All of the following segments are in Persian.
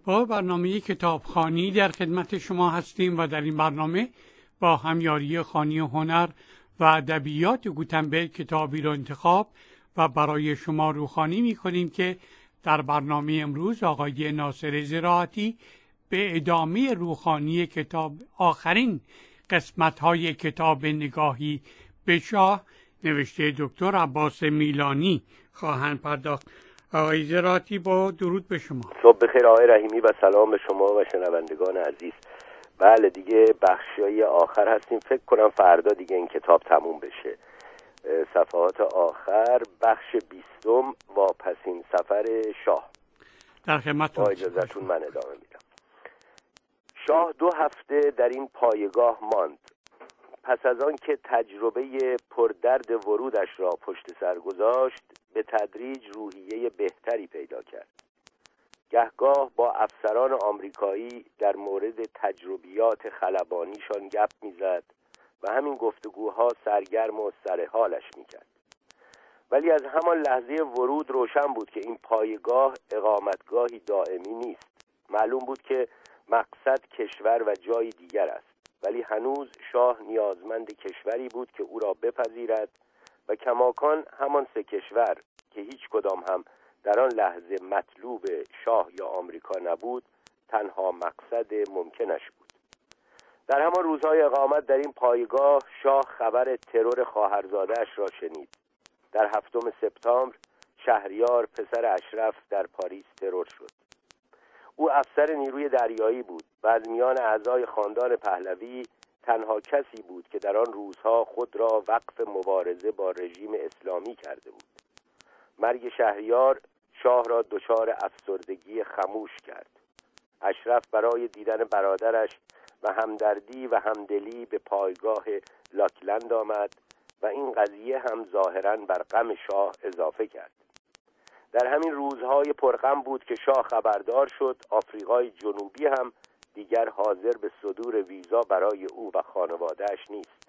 با برنامه کتابخوانی در خدمت شما هستیم و در این برنامه با همیاری خانی هنر و ادبیات گوتنبرگ کتابی را انتخاب و برای شما روخوانی می‌کنیم که در برنامه امروز آقای ناصر زراعتی به ادامه روخوانی کتاب آخرین قسمت‌های کتاب نگاهی به شاه نوشته دکتر عباس میلانی خواهند پرداخت. آقای زراعتی با درود به شما. صبح بخیر آقای رحیمی و سلام به شما و شنوندگان عزیز. بله دیگه بخشای آخر هستیم، فکر کنم فردا دیگه این کتاب تموم بشه. صفحات آخر بخش 20 واپسین سفر شاه. در خدمت با اجازهتون من ادامه میدم. شاه 2 هفته در این پایگاه ماند. پس از آن که تجربه پردرد ورودش را پشت سر گذاشت، به تدریج روحیه بهتری پیدا کرد. گهگاه با افسران آمریکایی در مورد تجربیات خلبانیشان گپ میزد و همین گفتگوها سرگرم و سر حالش میکرد. ولی از همان لحظه ورود روشن بود که این پایگاه اقامتگاهی دائمی نیست. معلوم بود که مقصد کشور و جای دیگر است، ولی هنوز شاه نیازمند کشوری بود که او را بپذیرد و کماکان همان 3 کشور که هیچ کدام هم در آن لحظه مطلوب شاه یا آمریکا نبود تنها مقصد ممکنش بود. در همان روزهای اقامت در این پایگاه شاه خبر ترور خواهرزاده‌اش را شنید. در 7 سپتامبر شهریار پسر اشرف در پاریس ترور شد. او افسر نیروی دریایی بود و از میان اعضای خاندان پهلوی تنها کسی بود که در آن روزها خود را وقف مبارزه با رژیم اسلامی کرده بود. مرگ شهریار شاه را دچار افسردگی خموش کرد. اشرف برای دیدن برادرش و همدردی و همدلی به پایگاه لاکلند آمد و این قضیه هم ظاهراً بر غم شاه اضافه کرد. در همین روزهای پرغم بود که شاه خبردار شد آفریقای جنوبی هم دیگر حاضر به صدور ویزا برای او و خانواده‌اش نیست.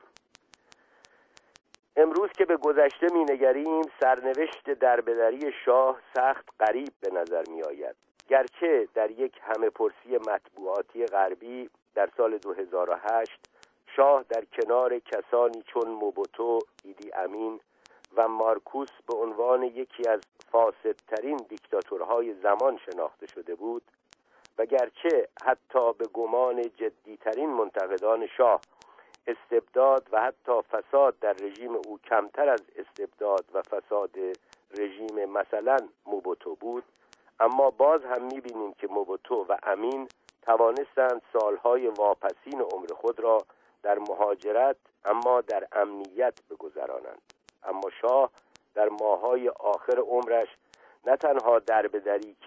امروز که به گذشته می‌نگریم سرنوشت دربدری شاه سخت غریب به نظر می‌آید. گرچه در یک همه پرسی مطبوعاتی غربی در سال 2008 شاه در کنار کسانی چون موبوتو، ایدی امین و مارکوس به عنوان یکی از فاسدترین دیکتاتورهای زمان شناخته شده بود و گرچه حتی به گمان جدیترین منتقدان شاه استبداد و حتی فساد در رژیم او کمتر از استبداد و فساد رژیم مثلا موبوتو بود، اما باز هم می‌بینیم که موبوتو و امین توانستند سالهای واپسین عمر خود را در مهاجرت اما در امنیت بگذرانند. اما شاه در ماه‌های آخر عمرش نه تنها دربدری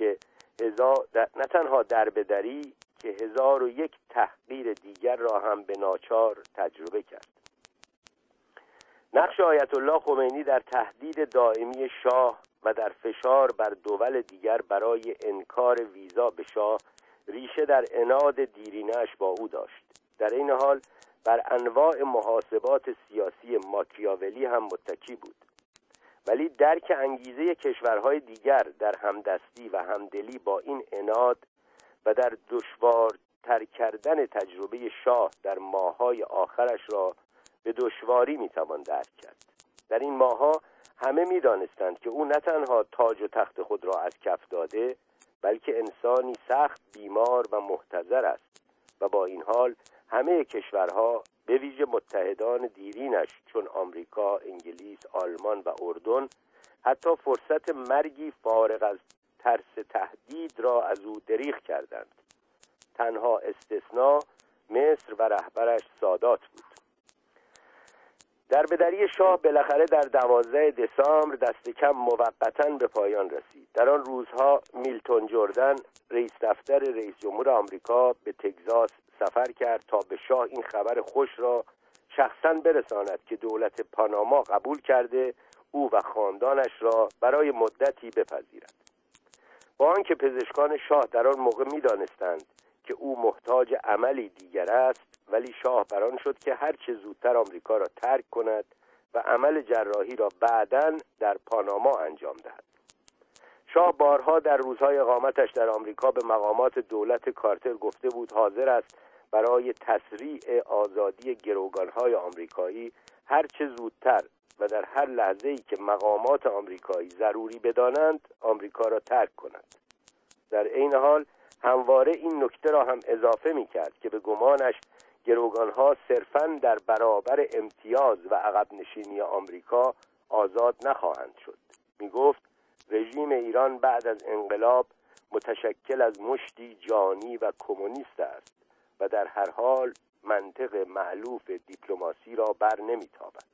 که 1001 تحقیر دیگر را هم به ناچار تجربه کرد. نقش آیت الله خمینی در تهدید دائمی شاه و در فشار بر دول دیگر برای انکار ویزا به شاه ریشه در عناد دیرینه‌اش با او داشت. در این حال بر انواع محاسبات سیاسی ماکیاولی هم متکی بود. ولی درک انگیزه کشورهای دیگر در همدستی و همدلی با این عناد و در دشوارتر کردن تجربه شاه در ماه‌های آخرش را به دشواری میتوان درک کرد. در این ماه‌ها همه میدانستند که او نه تنها تاج و تخت خود را از کف داده، بلکه انسانی سخت بیمار و محتضر است و با این حال همه کشورها به ویژه متحدان دیرینش چون آمریکا، انگلیس، آلمان و اردن حتی فرصت مرگی فارغ از ترس تهدید را از او دریغ کردند. تنها استثناء مصر و رهبرش سادات بود. دربدری شاه بالاخره در 12 دسامبر دست کم موقتاً به پایان رسید. در آن روزها میلتون جردن رئیس دفتر رئیس جمهور آمریکا به تگزاس سفر کرد تا به شاه این خبر خوش را شخصاً برساند که دولت پاناما قبول کرده او و خاندانش را برای مدتی بپذیرد. با آنکه پزشکان شاه در آن موقع می‌دانستند که او محتاج عملی دیگر است، ولی شاه بران شد که هر چه زودتر آمریکا را ترک کند و عمل جراحی را بعداً در پاناما انجام دهد. شاه بارها در روزهای اقامتش در آمریکا به مقامات دولت کارتر گفته بود حاضر است برای تسریع آزادی گروگانهای آمریکایی هر چه زودتر و در هر لحظه‌ای که مقامات آمریکایی ضروری بدانند آمریکا را ترک کند. در عین حال همواره این نکته را هم اضافه می‌کرد که به گمانش گروگانها صرفاً در برابر امتیاز و عقب نشینی آمریکا آزاد نخواهند شد. می‌گفت رژیم ایران بعد از انقلاب متشکل از مشتی جانی و کمونیست است و در هر حال منطق مألوف دیپلماسی را بر نمی‌تابد.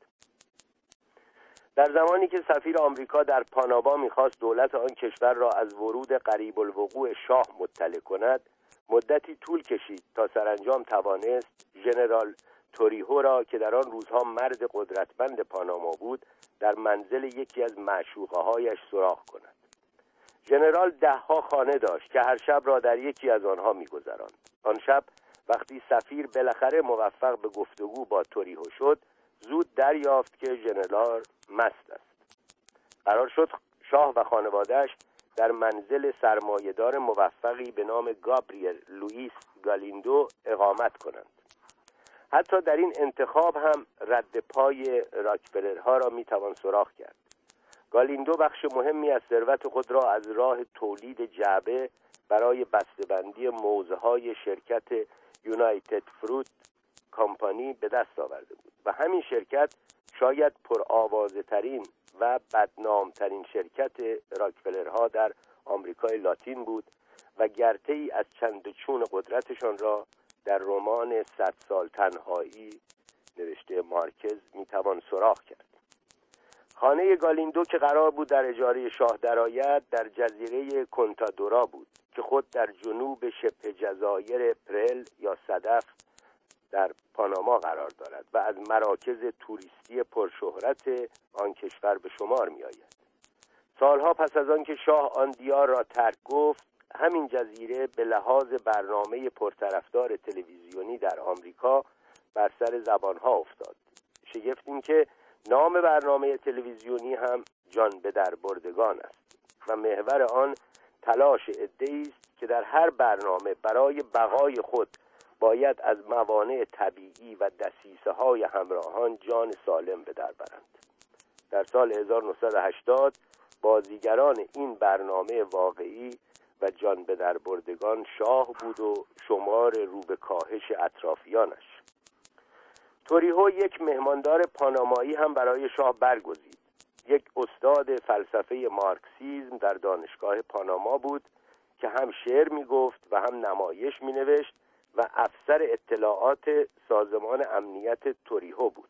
در زمانی که سفیر آمریکا در پاناما می‌خواست دولت آن کشور را از ورود قریب الوقوع شاه مطلع کند، مدتی طول کشید تا سرانجام توانست ژنرال توریهو را که در آن روزها مرد قدرتمند پاناما بود در منزل یکی از معشوقه‌هایش سراغ کند. ژنرال 10 خانه داشت که هر شب را در یکی از آنها می‌گذراند. آن شب وقتی سفیر بالاخره موفق به گفتگو با توریهو شد، زود دریافت که ژنرال مست است. قرار شد شاه و خانواده‌اش در منزل سرمایه‌دار موفقی به نام گابریل لوئیس گالیندو اقامت کنند. حتی در این انتخاب هم رد پای راکفلرها را میتوان سراغ کرد. گالیندو بخش مهمی از ثروت خود را از راه تولید جعبه برای بسته‌بندی موزه‌های شرکت یونایتد فروت کمپانی به دست آورده بود و همین شرکت شاید پرآوازه‌ترین و بدنامترین شرکت راکفلرها در آمریکای لاتین بود و گرته‌ای از چند و چون قدرتشان را در رمان 100 سال تنهایی نوشته مارکز میتوان سراغ کرد. خانه گالیندو که قرار بود در اجاره شاه درآید در جزیره کنتادورا بود که خود در جنوب شبه جزایر پرل یا صدف در پاناما قرار دارد و از مراکز توریستی پرشهرت آن کشور به شمار می آید. سالها پس از آن که شاه آن دیار را ترک گفت، همین جزیره به لحاظ برنامه پرطرفدار تلویزیونی در آمریکا بر سر زبانها افتاد. شگفت این که نام برنامه تلویزیونی هم جان به در بردگان است و محور آن تلاش عده‌ای است که در هر برنامه برای بقای خود باید از موانع طبیعی و دسیسه‌های همراهان جان سالم به در برند. در سال 1980 بازیگران این برنامه واقعی و جان به در بردگان شاه بود و شمار رو به کاهش اطرافیانش. توریهو یک مهماندار پانامایی هم برای شاه برگزید. یک استاد فلسفه مارکسیسم در دانشگاه پاناما بود که هم شعر می‌گفت و هم نمایش می‌نوشت و افسر اطلاعات سازمان امنیت توریهو بود.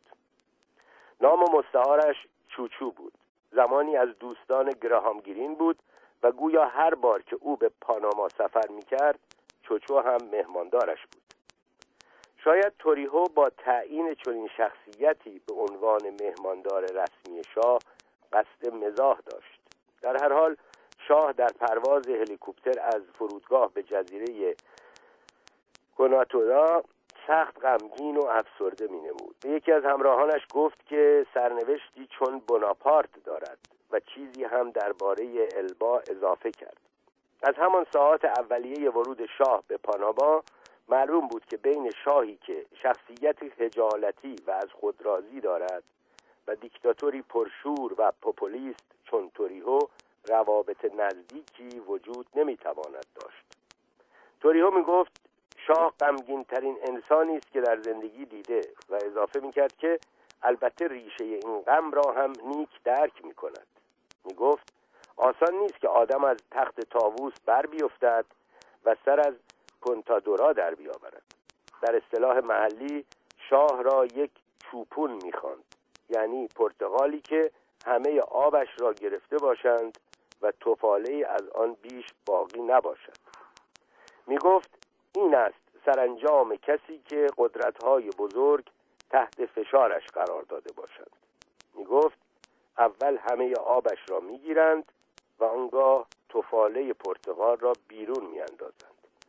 نام مستعارش چوچو بود. زمانی از دوستان گراهام گرین بود و گویا هر بار که او به پاناما سفر می‌کرد چوچو هم مهماندارش بود. شاید توریهو با تعیین چنین شخصیتی به عنوان مهماندار رسمی شاه قصد مزاح داشت. در هر حال شاه در پرواز هلیکوپتر از فرودگاه به جزیره کناتورا سخت غمگین و افسرده می‌نمود. به یکی از همراهانش گفت که سرنوشتی چون بناپارت دارد و چیزی هم درباره البا اضافه کرد. از همان ساعات اولیه ورود شاه به پاناما معلوم بود که بین شاهی که شخصیت خجالتی و از خود راضی دارد و دیکتاتوری پرشور و پوپولیست چون توریهو روابط نزدیکی وجود نمیتواند داشت. توریهو میگفت شاه غمگین ترین انسانی است که در زندگی دیده و اضافه میکرد که البته ریشه این غم را هم نیک درک میکند. میگفت آسان نیست که آدم از تخت طاووس بر بیفتد و سر از کنتادورا در بیاورد. در اصطلاح محلی شاه را یک چوپون میخواند، یعنی پرتقالی که همه آبش را گرفته باشند و تفاله از آن بیش باقی نباشد. میگفت این است سرانجام کسی که قدرت‌های بزرگ تحت فشارش قرار داده باشند. میگفت اول همه آبش را میگیرند و آنگاه تفاله پرتقال را بیرون میاندازند.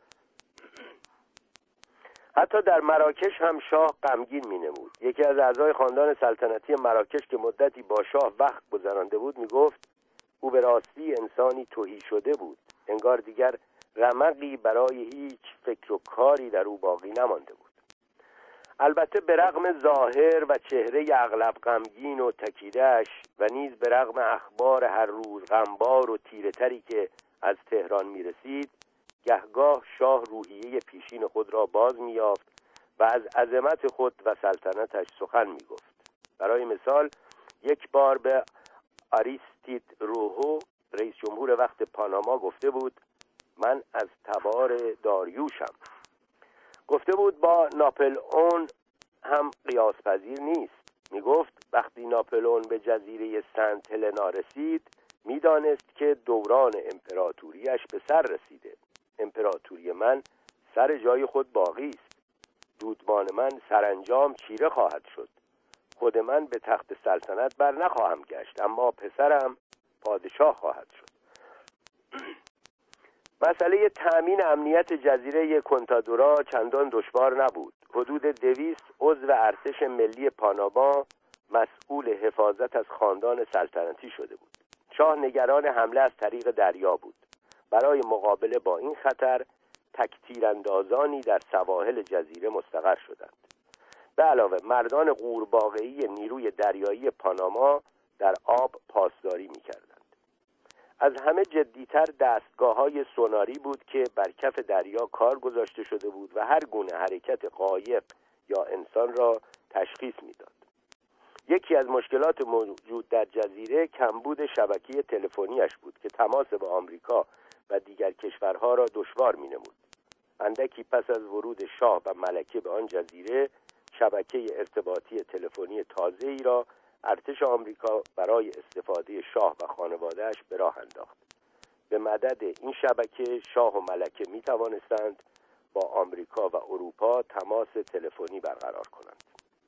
حتی در مراکش هم شاه غمگین می‌نمود. یکی از اعضای خاندان سلطنتی مراکش که مدتی با شاه وقت گذرانده بود میگفت او به راستی انسانی تهی شده بود. انگار دیگر رمقی برای هیچ فکر و کاری در او باقی نمانده بود. البته به رغم ظاهر و چهره اغلب غمگین و تکیده‌اش و نیز به رغم اخبار هر روز غمبار و تیره‌تری که از تهران می‌رسید، گهگاه شاه روحیه پیشین خود را باز می‌یافت و از عظمت خود و سلطنتش سخن می‌گفت. برای مثال یک بار به آریستید روحو، رئیس جمهور وقت پاناما، گفته بود: من از تبار داریوشم. گفته بود با ناپلئون هم قیاس پذیر نیست. می گفت وقتی ناپلئون به جزیره سنت هلنا رسید می دانست که دوران امپراتوریش به سر رسیده. امپراتوری من سر جای خود باقی است. دودمان من سرانجام چیره خواهد شد. خود من به تخت سلطنت بر نخواهم گشت، اما پسرم پادشاه خواهد شد. مسئله تأمین امنیت جزیره کنتادورا چندان دشوار نبود. حدود 200 عضو ارتش ملی پاناما مسئول حفاظت از خاندان سلطنتی شده بود. شاه نگران حمله از طریق دریا بود. برای مقابله با این خطر تک‌تیراندازانی در سواحل جزیره مستقر شدند. به علاوه مردان قورباغه‌ای نیروی دریایی پاناما در آب پاسداری می‌کردند. از همه جدی‌تر دستگاه‌های سوناری بود که بر کف دریا کار گذاشته شده بود و هر گونه حرکت قایق یا انسان را تشخیص می‌داد. یکی از مشکلات موجود در جزیره کمبود شبکه تلفنیش بود که تماس با آمریکا و دیگر کشورها را دشوار می‌نمود. اندکی پس از ورود شاه و ملکه به آن جزیره، شبکه ارتباطی تلفنی تازه‌ای را ارتش آمریکا برای استفاده شاه و خانواده‌اش به راه انداخت. به مدد این شبکه شاه و ملکه می توانستند با آمریکا و اروپا تماس تلفنی برقرار کنند.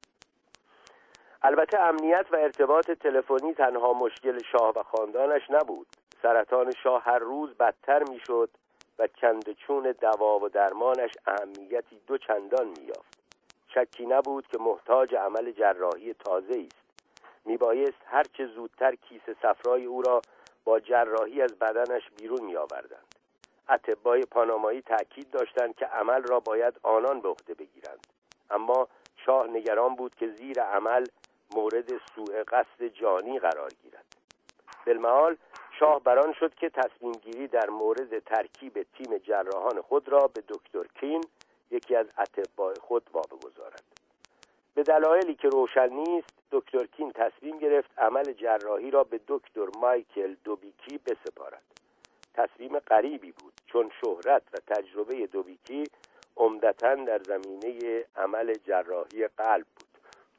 البته امنیت و ارتباط تلفنی تنها مشکل شاه و خاندانش نبود. سرطان شاه هر روز بدتر می شد و چندچون دوا و درمانش اهمیتی دوچندان می یافت. شکی نبود که محتاج عمل جراحی تازه‌ای است. میبایست هرچه زودتر کیسه صفرای او را با جراحی از بدنش بیرون میآوردند. اطبای پانامایی تأکید داشتند که عمل را باید آنان به عهده بگیرند، اما شاه نگران بود که زیر عمل مورد سوء قصد جانی قرار گیرد. بالمحال شاه بران شد که تصمیم گیری در مورد ترکیب تیم جراحان خود را به دکتر کین، یکی از اطبای خود، واگذارد. به دلایلی که روشن نیست، دکتر کین تصمیم گرفت عمل جراحی را به دکتر مایکل دوبیکی بسپارد. تصمیم غریبی بود، چون شهرت و تجربه دوبیکی عمدتاً در زمینه عمل جراحی قلب بود.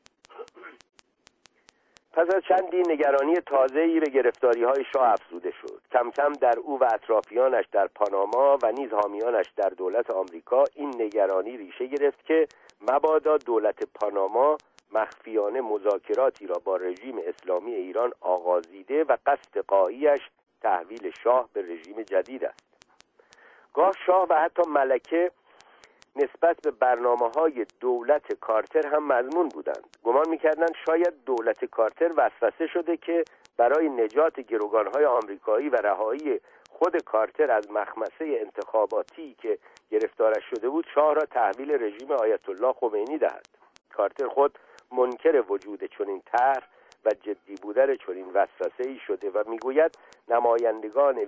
پس از چندی نگرانی تازه‌ای به گرفتاری‌های شاه افزوده شد. کم کم در او و اطرافیانش در پاناما و نیز حامیانش در دولت آمریکا این نگرانی ریشه گرفت که مبادا دولت پاناما مخفیانه مذاکراتی را با رژیم اسلامی ایران آغازیده و قصد غایی‌اش تحویل شاه به رژیم جدید است. گاه شاه و حتی ملکه نسبت به برنامه‌های دولت کارتر هم مضمون بودند. گمان می‌کردند شاید دولت کارتر وسوسه شده که برای نجات گروگان‌های آمریکایی و رهایی خود کارتر از مخمسه انتخاباتی که گرفتارش شده بود، شاه را تحویل رژیم آیت الله خمینی دهد. کارتر خود منکر وجود چنین طرح و جدی بودن چنین وسوسه‌ای شده و میگوید نمایندگان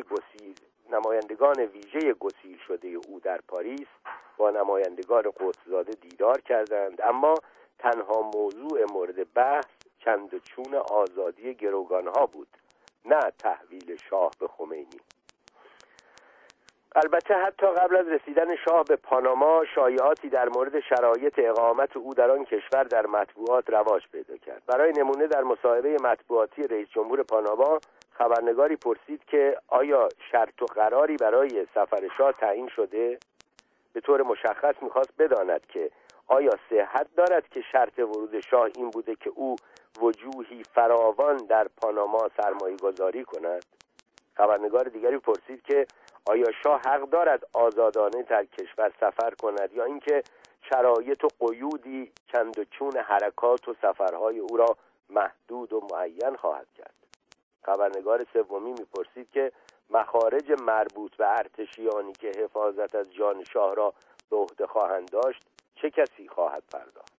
ویژه گسیل شده او در پاریس با نمایندگان قدسزاده دیدار کردند، اما تنها موضوع مورد بحث چند و چون آزادی گروگانها بود، نه تحویل شاه به خمینی. البته حتی قبل از رسیدن شاه به پاناما، شایعاتی در مورد شرایط اقامت او در آن کشور در مطبوعات رواج پیدا کرد. برای نمونه در مصاحبه مطبوعاتی رئیس جمهور پاناما، خبرنگاری پرسید که آیا شرط و قراری برای سفر شاه تعیین شده؟ به طور مشخص می‌خواست بداند که آیا صحت دارد که شرط ورود شاه این بوده که او وجوهی فراوان در پاناما سرمایه‌گذاری کند؟ خبرنگار دیگری پرسید که آیا شاه حق دارد آزادانه در کشور سفر کند یا اینکه شرایط و قیودی چند و چون حرکات و سفرهای او را محدود و معین خواهد کرد؟ خبرنگار سومی میپرسید که مخارج مربوط به ارتشیانی که حفاظت از جان شاه را به عهده خواهند داشت چه کسی خواهد پرداخت؟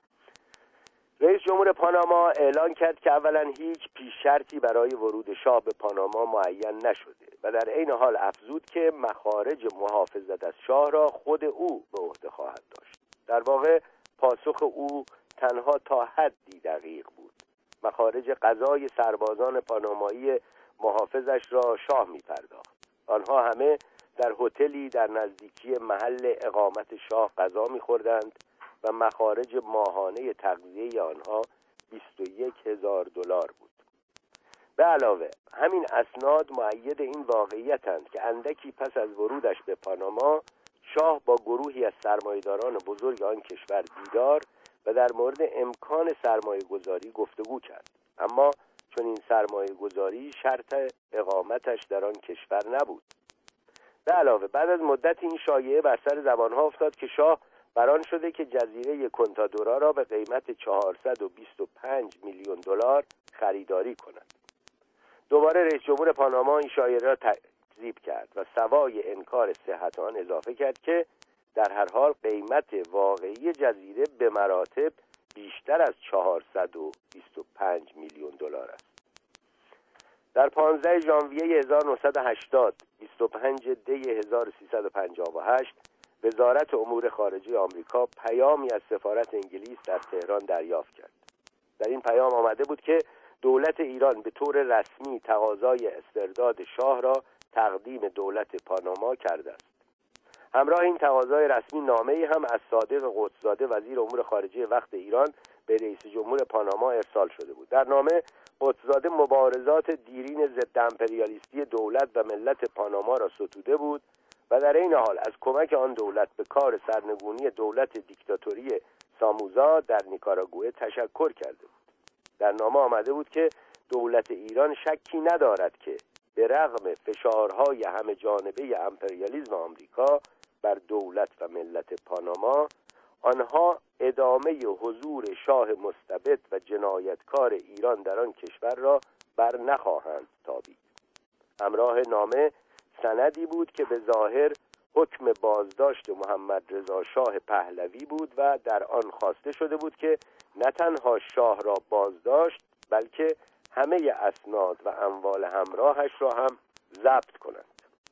رئیس جمهور پاناما اعلان کرد که اولا هیچ پیش شرطی برای ورود شاه به پاناما معین نشده و در عین حال افزود که مخارج محافظت از شاه را خود او به عهده خواهد داشت. در واقع پاسخ او تنها تا حدی دقیق بود. مخارج غذای سربازان پانامایی محافظش را شاه می پرداخت. آنها همه در هتلی در نزدیکی محل اقامت شاه غذا می خوردند و مخارج ماهانه تغذیه آنها 21,000 دلار بود. به علاوه همین اسناد مؤید این واقعیتند که اندکی پس از ورودش به پاناما شاه با گروهی از سرمایه‌داران بزرگ آن کشور دیدار و در مورد امکان سرمایه‌گذاری گفتگو کرد. اما چون این سرمایه‌گذاری شرط اقامتش در آن کشور نبود. به علاوه بعد از مدت این شایعه بر سر زبانها افتاد که شاه بران شده که جزیره کنتادورا را به قیمت 425 میلیون دلار خریداری کند. دوباره رئیس جمهور پاناما این شایعه را تکذیب کرد و سوای انکار صحت آن اضافه کرد که در هر حال قیمت واقعی جزیره به مراتب بیشتر از 425 میلیون دلار است. در 15 ژانویه 1980 25 دی 1358 وزارت امور خارجه آمریکا پیامی از سفارت انگلیس در تهران دریافت کرد. در این پیام آمده بود که دولت ایران به طور رسمی تقاضای استرداد شاه را تقدیم دولت پاناما کرده است. همراه این تقاضای رسمی نامه‌ای هم از صادق قدس‌زاده وزیر امور خارجه وقت ایران به رئیس جمهور پاناما ارسال شده بود. در نامه قدس‌زاده مبارزات دیرین ضد امپریالیستی دولت و ملت پاناما را ستوده بود و در این حال از کمک آن دولت به کار سرنگونی دولت دیکتاتوری ساموزا در نیکاراگوئه تشکر کرده بود. در نامه آمده بود که دولت ایران شکی ندارد که به رغم فشارهای همه جانبه امپریالیسم آمریکا بر دولت و ملت پاناما، آنها ادامه حضور شاه مستبد و جنایتکار ایران در آن کشور را بر نخواهند تابید. همراه نامه سندی بود که به ظاهر حکم بازداشت محمد رضا شاه پهلوی بود و در آن خواسته شده بود که نه تنها شاه را بازداشت بلکه همه اسناد و اموال همراهش را هم ضبط کنند.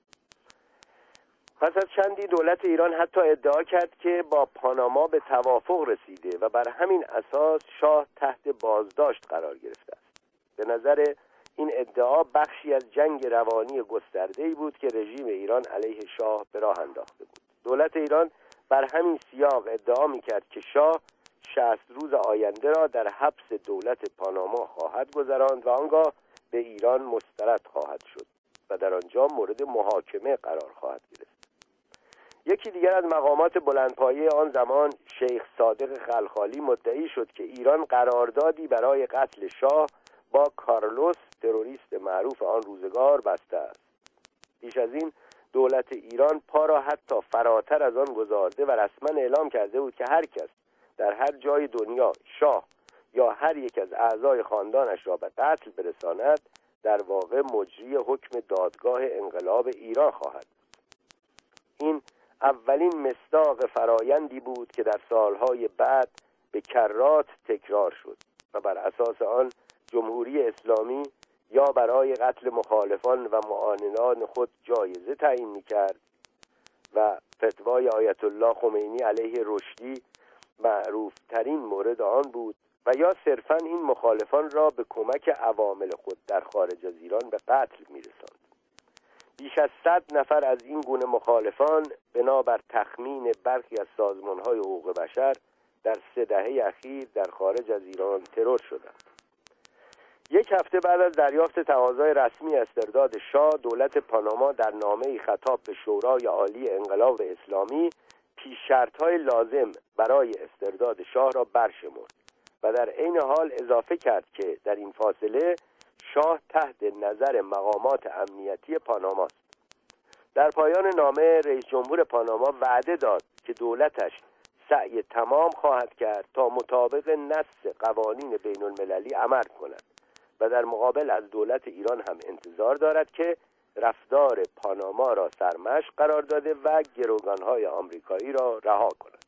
پس از چندی دولت ایران حتی ادعا کرد که با پاناما به توافق رسیده و بر همین اساس شاه تحت بازداشت قرار گرفته است. به نظر این ادعا بخشی از جنگ روانی گسترده‌ای بود که رژیم ایران علیه شاه به راه انداخته بود. دولت ایران بر همین سیاق ادعا می‌کرد که شاه 60 روز آینده را در حبس دولت پاناما خواهد گذراند و آنگاه به ایران مسترد خواهد شد و در آنجا مورد محاکمه قرار خواهد گرفت. یکی دیگر از مقامات بلندپایه آن زمان شیخ صادق خلخالی مدعی شد که ایران قراردادی برای قتل شاه با کارلوس تروریست معروف آن روزگار بسته است. پیش از این دولت ایران پا را حتی فراتر از آن گذارده و رسما اعلام کرده بود که هر کس در هر جای دنیا شاه یا هر یک از اعضای خاندانش را به قتل برساند در واقع مجری حکم دادگاه انقلاب ایران خواهد بود. این اولین مصداق فرایندی بود که در سالهای بعد به کرات تکرار شد و بر اساس آن جمهوری اسلامی یا برای قتل مخالفان و معاونان خود جایزه تعیین می‌کرد و فتوای آیت الله خمینی علیه رشدی معروف ترین مورد آن بود و یا صرفاً این مخالفان را به کمک عوامل خود در خارج از ایران به قتل می‌رساند. بیش از 100 نفر از این گونه مخالفان بنابر تخمین برخی از سازمان‌های حقوق بشر در 3 دهه اخیر در خارج از ایران ترور شدند. یک هفته بعد از دریافت تقاضای رسمی استرداد شاه، دولت پاناما در نامه‌ای خطاب به شورای عالی انقلاب اسلامی پیش شرط‌های لازم برای استرداد شاه را برشمرد و در عین حال اضافه کرد که در این فاصله شاه تحت نظر مقامات امنیتی پاناما است. در پایان نامه رئیس جمهور پاناما وعده داد که دولتش سعی تمام خواهد کرد تا مطابق نص قوانین بین المللی عمل کند و در مقابل از دولت ایران هم انتظار دارد که رفتار پاناما را سرمشق قرار داده و گروگانهای آمریکایی را رها کند.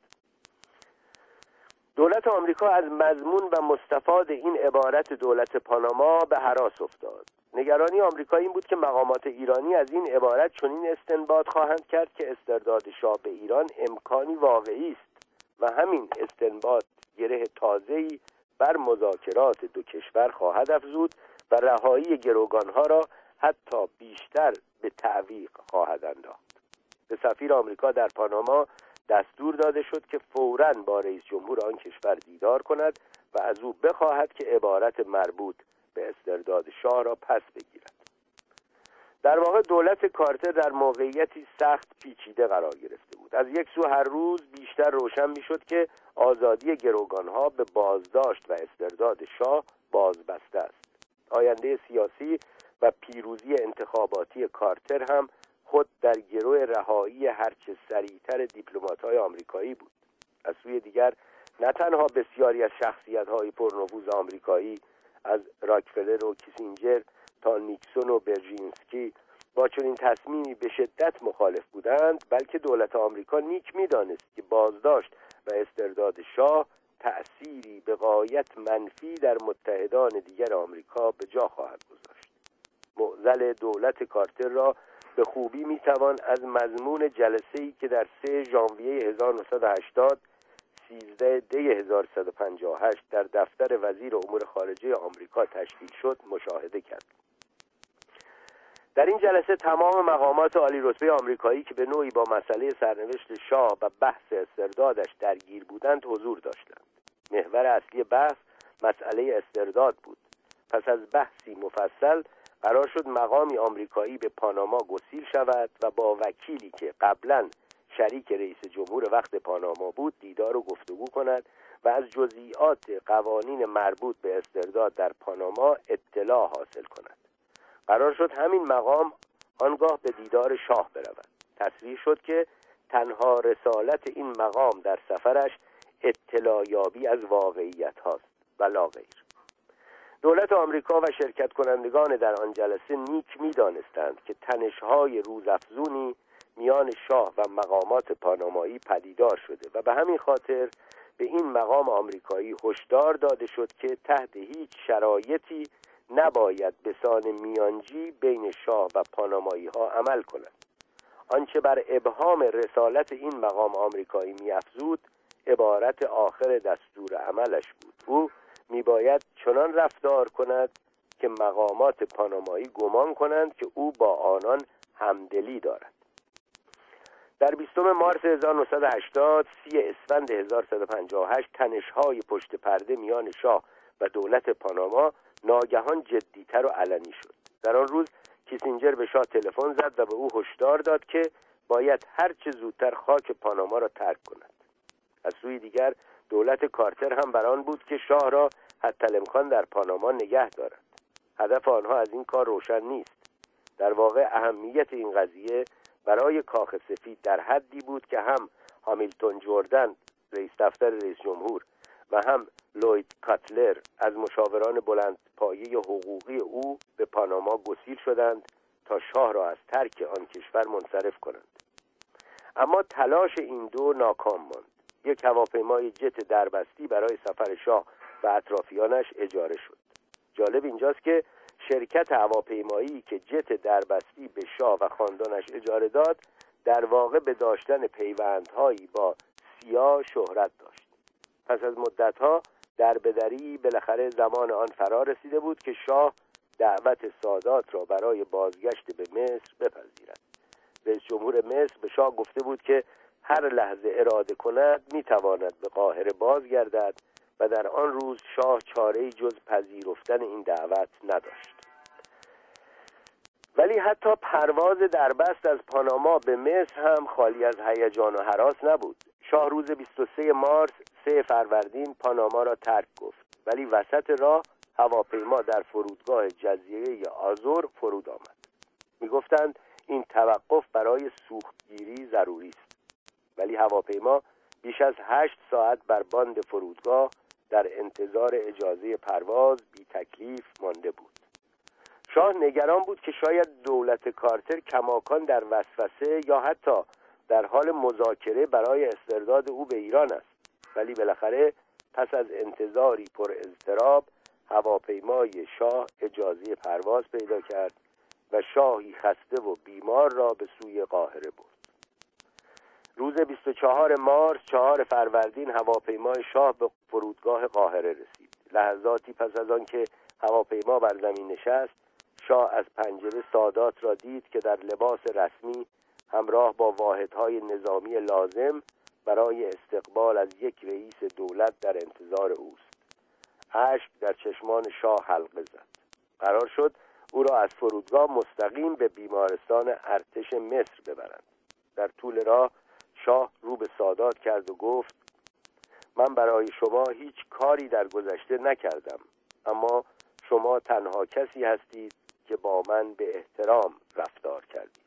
دولت آمریکا از مضمون و مستفاد این عبارت دولت پاناما به هراس افتاد. نگرانی آمریکا این بود که مقامات ایرانی از این عبارت چنین استنباط خواهند کرد که استرداد شاه به ایران امکانی واقعی است و همین استنباط گره تازه‌ای بر مذاکرات دو کشور خواهد افزود و رهایی گروگانها را حتی بیشتر به تعویق خواهد انداخت. به سفیر آمریکا در پاناما دستور داده شد که فوراً با رئیس جمهور آن کشور دیدار کند و از او بخواهد که عبارت مربوط به استرداد شاه را پس بگیرد. در واقع دولت کارتر در موقعیتی سخت پیچیده قرار گرفته بود. از یک سو هر روز بیشتر روشن می‌شد که آزادی گروگانها به بازداشت و استرداد شاه بازبسته است. آینده سیاسی و پیروزی انتخاباتی کارتر هم خود در گرو رهایی هرچه سریعتر دیپلمات‌های آمریکایی بود. از سوی دیگر نه تنها بسیاری از شخصیت‌های پرنفوذ آمریکایی از راکفلر و کیسینجر تا نیکسون و برژینسکی با چنین تصمیمی به شدت مخالف بودند، بلکه دولت آمریکا نیک می‌دانست که بازداشت و استرداد شاه تأثیری به غایت منفی در متحدان دیگر آمریکا به جا خواهد گذاشت. معضل دولت کارتر را به خوبی میتوان از مضمون جلسه‌ای که در 3 ژانویه 1980 13 دی 1158 در دفتر وزیر امور خارجه آمریکا تشکیل شد مشاهده کرد. در این جلسه تمام مقامات عالی رتبه آمریکایی که به نوعی با مسئله سرنوشت شاه و بحث استردادش درگیر بودند حضور داشتند. محور اصلی بحث مسئله استرداد بود. پس از بحثی مفصل قرار شد مقامی آمریکایی به پاناما گسیل شود و با وکیلی که قبلاً شریک رئیس جمهور وقت پاناما بود دیدار و گفتگو کند و از جزئیات قوانین مربوط به استرداد در پاناما اطلاع حاصل کند. قرار شد همین مقام آنگاه به دیدار شاه برود. تصریح شد که تنها رسالت این مقام در سفرش اطلاع یابی از واقعیت هاست و لا غیر. دولت آمریکا و شرکت کنندگان در آن جلسه نیک می دانستند که تنش‌های روزافزونی میان شاه و مقامات پانامایی پدیدار شده و به همین خاطر به این مقام آمریکایی هشدار داده شد که تحت هیچ شرایطی نباید به سان میانجی بین شاه و پانامایی ها عمل کند. آنچه بر ابهام رسالت این مقام آمریکایی می‌افزود عبارت آخر دستور عملش بود. او میباید چنان رفتار کند که مقامات پانامایی گمان کنند که او با آنان همدلی دارد. در 20 مارس 1980 30 اسفند 1158 تنش‌های پشت پرده میان شاه و دولت پاناما ناگهان جدی‌تر و علنی شد. در آن روز کیسینجر به شاه تلفن زد و به او هشدار داد که باید هر چه زودتر خاک پاناما را ترک کند. از سوی دیگر دولت کارتر هم بر آن بود که شاه را حتی الامکان در پاناما نگه دارد. هدف آنها از این کار روشن نیست. در واقع اهمیت این قضیه برای کاخ سفید در حدی بود که هم هامیلتون جردن رئیس دفتر رئیس جمهور و هم لوید کاتلر از مشاوران بلند پایه حقوقی او به پاناما گسیل شدند تا شاه را از ترک آن کشور منصرف کنند. اما تلاش این دو ناکام ماند. یک هواپیمای جت دربستی برای سفر شاه و اطرافیانش اجاره شد. جالب اینجاست که شرکت هواپیمایی که جت دربستی به شاه و خاندانش اجاره داد در واقع به داشتن پیوندهایی با سیا شهرت داشت. پس از مدتها دربدری بالاخره زمان آن فرا رسیده بود که شاه دعوت سادات را برای بازگشت به مصر بپذیرد. رئیس جمهور مصر به شاه گفته بود که هر لحظه اراده کند میتواند به قاهره بازگردد و در آن روز شاه چاره‌ای جز پذیرفتن این دعوت نداشت. ولی حتی پرواز دربست از پاناما به مصر هم خالی از هیجان و هراس نبود. شاه روز 23 مارس 3 فروردین پاناما را ترک گفت، ولی وسط راه هواپیما در فرودگاه جزیره آزور فرود آمد. میگفتند این توقف برای سوختگیری ضروری است، ولی هواپیما بیش از 8 ساعت بر باند فرودگاه در انتظار اجازه پرواز بی تکلیف مانده بود. شاه نگران بود که شاید دولت کارتر کماکان در وسوسه یا حتی در حال مذاکره برای استرداد او به ایران است، ولی بالاخره پس از انتظاری پر اضطراب هواپیمای شاه اجازه پرواز پیدا کرد و شاهی خسته و بیمار را به سوی قاهره برد. روز 24 مارس 4 فروردین هواپیمای شاه به فرودگاه قاهره رسید. لحظاتی پس از آن که هواپیما بر زمین نشست، شاه از پنجره سادات را دید که در لباس رسمی همراه با واحدهای نظامی لازم برای استقبال از یک رئیس دولت در انتظار اوست. اشک در چشمان شاه حلقه زد. قرار شد او را از فرودگاه مستقیم به بیمارستان ارتش مصر ببرند. در طول راه شاه رو به سادات کرد و گفت: من برای شما هیچ کاری در گذشته نکردم، اما شما تنها کسی هستید که با من به احترام رفتار کردید.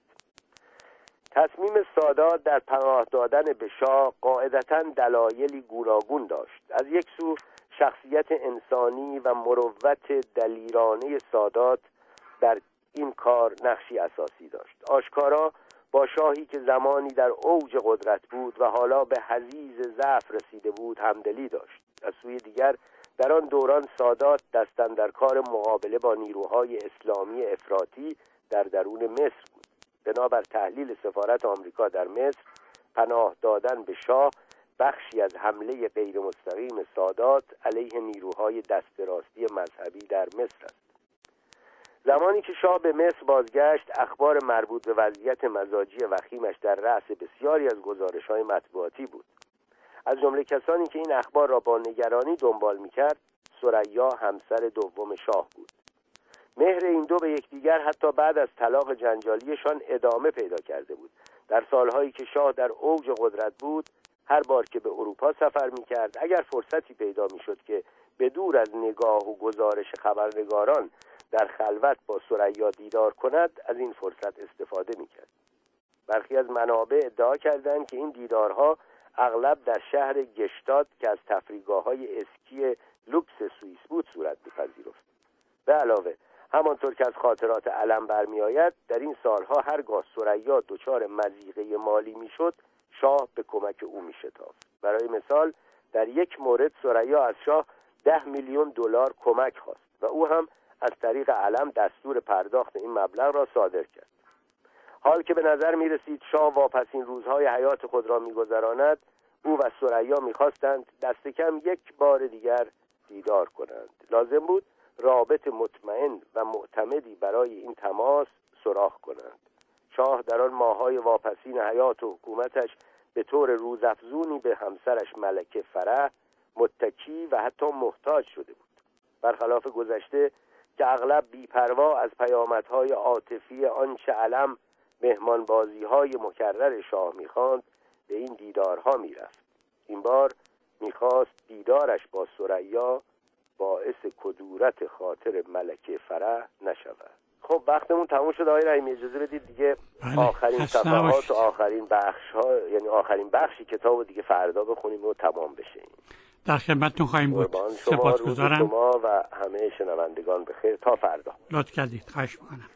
تصمیم سادات در پناه دادن به شاه قاعدتاً دلایلی گوناگون داشت. از یک سو شخصیت انسانی و مروت دلیرانه سادات در این کار نقشی اساسی داشت. آشکارا با شاهی که زمانی در اوج قدرت بود و حالا به حضیض ضعف رسیده بود همدلی داشت. از سوی دیگر در آن دوران سادات دستن در کار مقابله با نیروهای اسلامی افراطی در درون مصر بود. بنابر تحلیل سفارت آمریکا در مصر، پناه دادن به شاه بخشی از حمله غیر مستقیم سادات علیه نیروهای دست راستی مذهبی در مصر است. زمانی که شاه به مصر بازگشت، اخبار مربوط به وضعیت مزاجی وخیمش در رأس بسیاری از گزارش‌های مطبوعاتی بود. از جمله کسانی که این اخبار را با نگرانی دنبال می‌کرد، ثریا همسر دوم شاه بود. مهر این دو به یکدیگر حتی بعد از طلاق جنجالیشان ادامه پیدا کرده بود. در سالهایی که شاه در اوج قدرت بود، هر بار که به اروپا سفر می‌کرد، اگر فرصتی پیدا می‌شد که به دور از نگاه و گزارش خبرنگاران در خلوت با ثریا دیدار کند، از این فرصت استفاده می‌کرد. برخی از منابع ادعا کردند که این دیدارها اغلب در شهر گشتاد که از تفریحگاه‌های اسکی لوکس سوئیس بود صورت می‌پذیرفت. به علاوه همانطور که از خاطرات علم برمی‌آید، در این سالها هرگاه ثریا دچار مضیقه مالی می‌شد، شاه به کمک او می‌شتافت. برای مثال در یک مورد ثریا از شاه 10 میلیون دلار کمک خواست و او هم از طریق علم دستور پرداخت این مبلغ را صادر کرد. حال که به نظر می رسید شاه واپسین روزهای حیات خود را می گذراند، او و ثریا می خواستند دست کم یک بار دیگر دیدار کنند. لازم بود رابط مطمئن و معتمدی برای این تماس سراغ کنند. شاه در آن ماه‌های واپسین حیات و حکومتش به طور روزافزونی به همسرش ملکه فرح متکی و حتی محتاج شده بود. برخلاف گذشته که اغلب بی‌پروا از پیامدهای عاطفی آنچه علم مهمانبازی‌های مکرر شاه می‌خواند به این دیدارها می‌رفت. این بار می‌خواست دیدارش با ثریا باعث کدورت خاطر ملکه فرح نشود. خب وقتمون تموم شد آقای رحیمی، اجازه بدید دیگه آخرین صفحات و آخرین بخش‌ها، یعنی آخرین بخشی کتابو دیگه فردا بخونیم و تمام بشه. در خدمتتون خواهیم بود. سپاسگزارم. شما و همه شنوندگان بخیر تا فردا. لطف کردید. خواهش می‌کنم.